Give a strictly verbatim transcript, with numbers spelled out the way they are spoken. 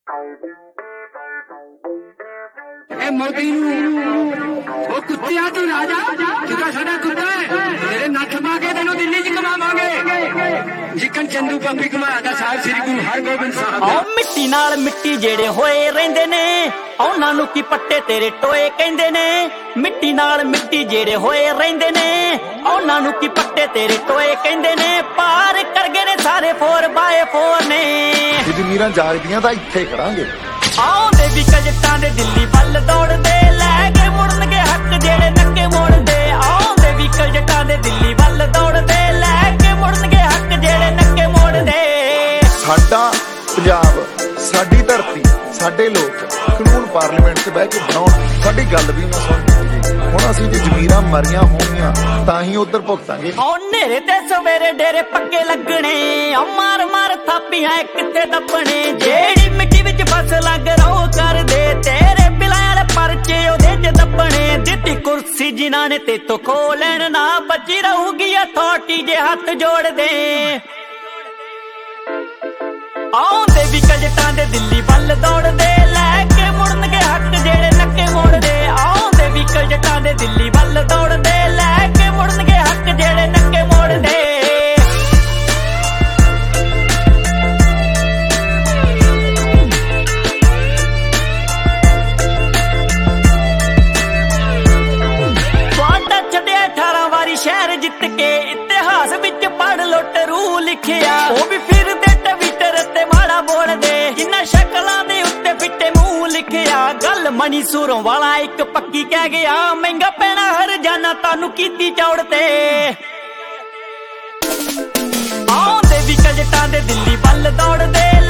मोदी वो कुत्तिया तू राजा जिदा साडा कुत्ता है तेरे नथ मांगे तेनों दिल्ली च कमावांगे जिकन चंदू पंपी घुमादा साहब श्री गुरु हरगोबिंद साहब ओ मिट्टी नाल मिट्टी जेड़े होए रहिंदे ने उन्हां नूं की पट्टे तेरे टोए कहंदे ने मिट्टी नाल मिट्टी जेड़े होए रहिंदे ने उन्हां नूं की पट्टे तेरे टोए कहंदे ने पार कर गए ने सारे फोर बाय फोर ने जमीरां जागदियां तां इत्थे खड़ांगे आउंदे भी कजटां दे दिल्ली वल दौड़दे लै के मुड़नगे हक जेड़े नक्के मोड़दे आउंदे भी कजटां दे दिल्ली वल दौड़दे लै के मुड़नगे हक जेड़े नक्के मोड़दे साडा पंजाब साडी धरती साडे लोक कानून पार्लीमेंट च बैठ के बनाउण साडी गल भी ना सुणदे हुण असीं जे जमीरां मरियां होणगीਆਂ तां ही उधर भुगतांगे ओ नेरे ते सवेरे डेरे पक्के लगणे ओ मार मार थापियां किथे दबणे जेड़ी मिट्टी विच फसलां गरो कर दे तेरे बिलाल परचे ओदे च दबणे दित्ती कुर्सी जिन्हां ने ते तो खो लैण ना बची रहूगी अथॉरिटी जे हथ जोड़ दे आउंदे भी कजटां दे दिल्ली वल दौड़दे लै के मुड़नगे हक जेड़े नक्के मोड़दे आउंदे भी कजटां दे दिल्ली वल दौड़दे लै के मुड़नगे हक जेड़े नक्के मोड़दे ਤੁਹਾਡਾ ਛੱਡਿਆ अठारह ਵਾਰੀ शहर जित के इतिहास विच पढ़ लुट रू लिखिया ਉਹ भी फिरदे गल मनी सूरों वाला एक पक्की कह गया महंगा पैना हर जाना तानू कीती चौड़ते आउंदे भी कजटां दे दिल्ली वल दौड़दे